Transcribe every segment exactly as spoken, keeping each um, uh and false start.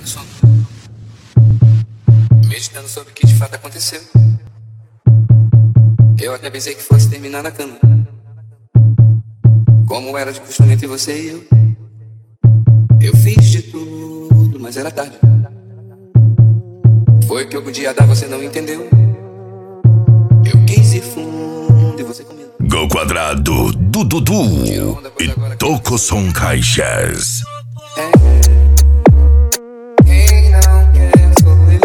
sono, meditando sobre o que de fato aconteceu. Eu até pensei que fosse terminar na cama, como era de costume entre você e eu. Eu fiz de tudo, mas era tarde. Foi o que eu podia dar, você não entendeu. Eu quis ir fundo e você comigo. Go Quadrado, do Dudu e Tocosom Caixas. É. Quem não quer sou eu.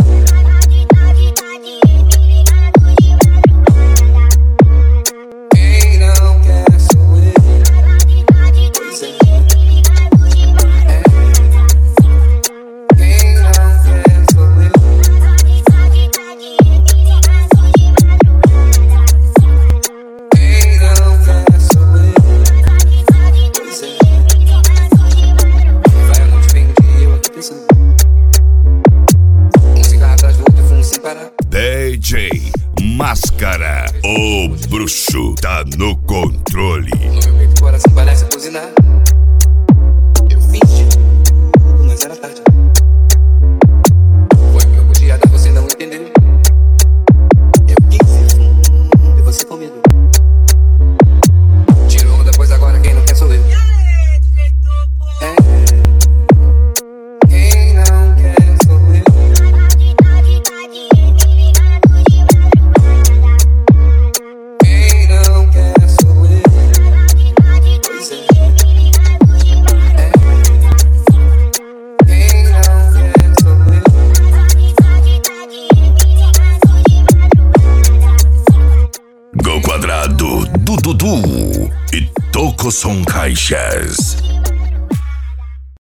Quem não quer sou eu. Pois é. É. Quem não quer sou eu. Quem não quer sou eu. Pois é. Vai a noite, vem o dia e eu aqui pensando. Um cigarro atrás do outro e fumo sem parar. D J Máscara, o bruxo tá no controle. No meu peito o coração parece cozinhar. Eu fiz de tudo, mas era tarde. Foi o que eu podia dar, você não entendeu. Eu quis ir fundo e você comigo. Tirou onda, pois agora quem não quer sou eu. É. Quem não quer sou eu. Quem não quer sou eu. Pois é. É. Quem não quer sou eu. Go Quadrado, do Dudu e Tocosom Caixas.